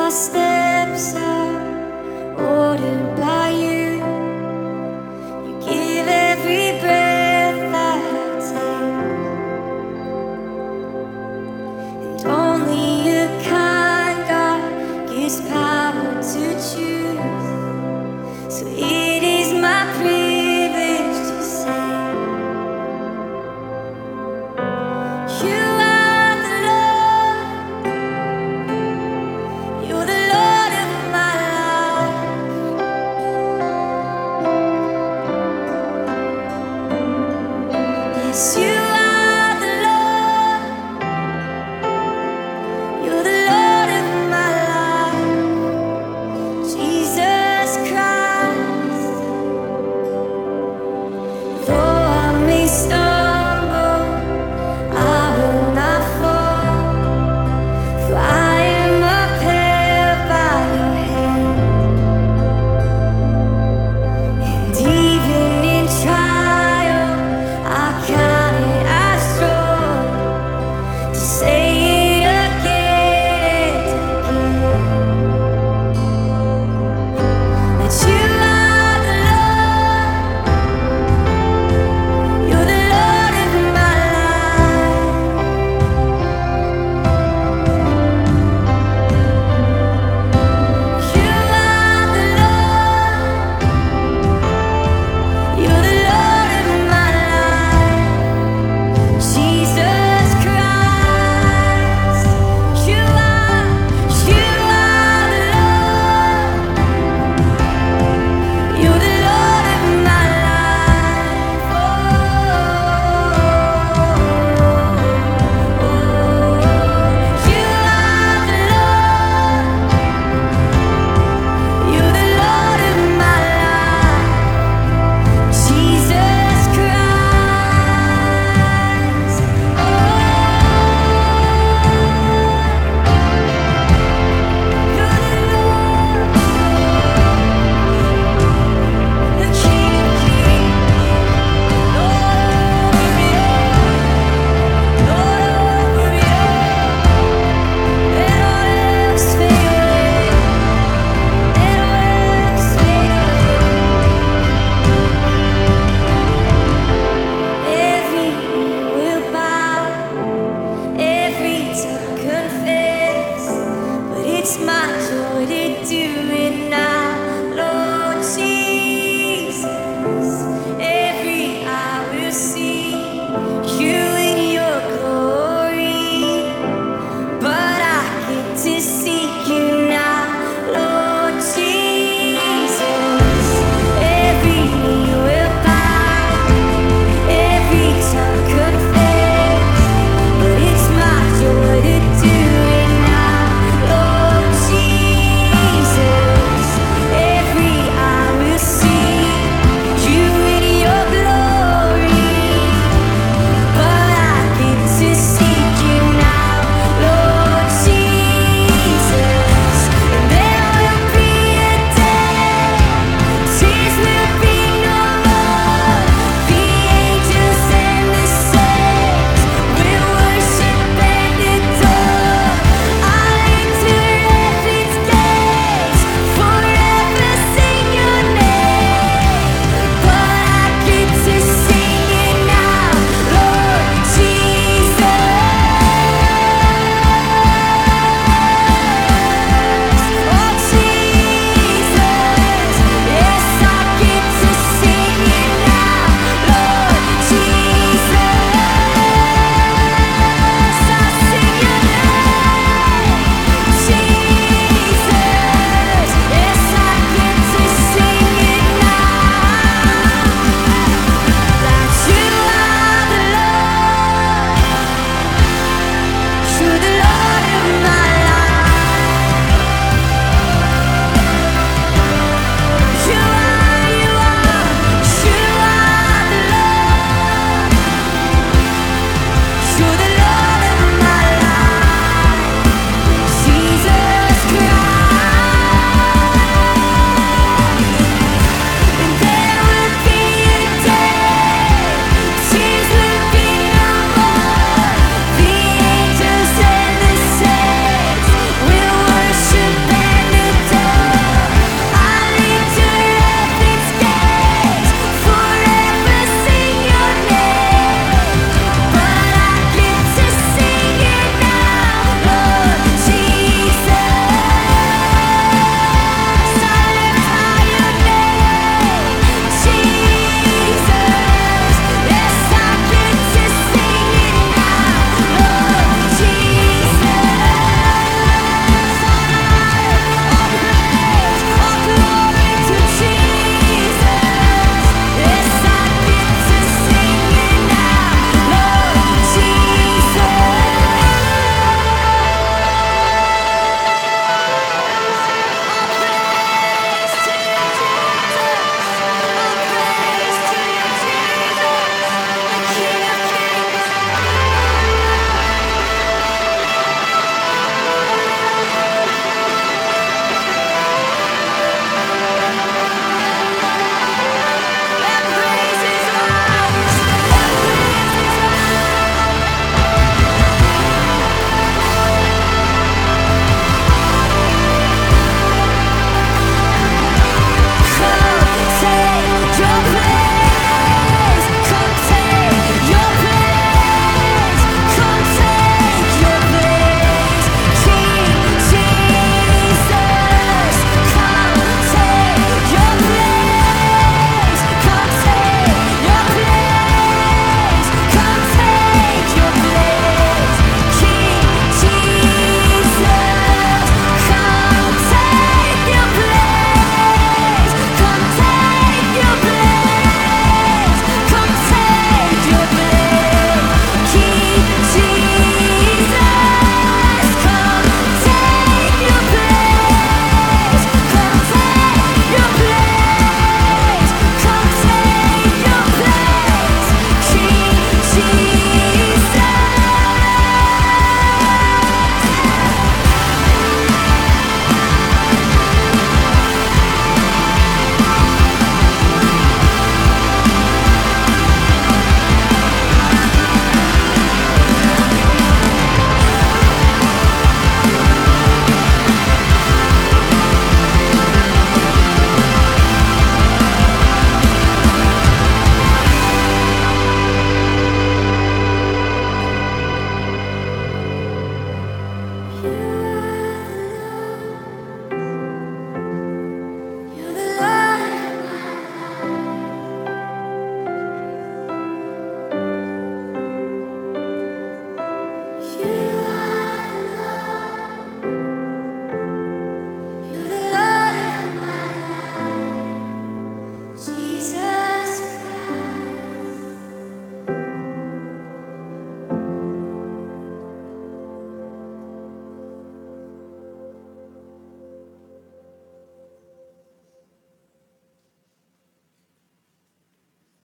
My steps are ordered by you. You give every breath that I take, and only a kind God gives power to choose. So it is my privilege to say, You are the Lord. You're the Lord of my life. Yes, you are the Lord. You're the Lord of my life. Jesus Christ. Though I may stumble, I will not fall. For I am upheld by your hand. And even in trial, I count it as joy to say it again and again, that you are the Lord. You're the Lord of my life. You are the Lord. You're the Lord of my life. Jesus Christ. You are the Lord. You're the Lord of my life. Oh, you are the Lord. You're the Lord of my life. Jesus Christ. Oh, you're the Lord, the King of Kings, Lord over me all, Lord over me all. Let all else fade away. Let all else fade away. Every knee will bow, every tongue confess, but it's my joy to do it now.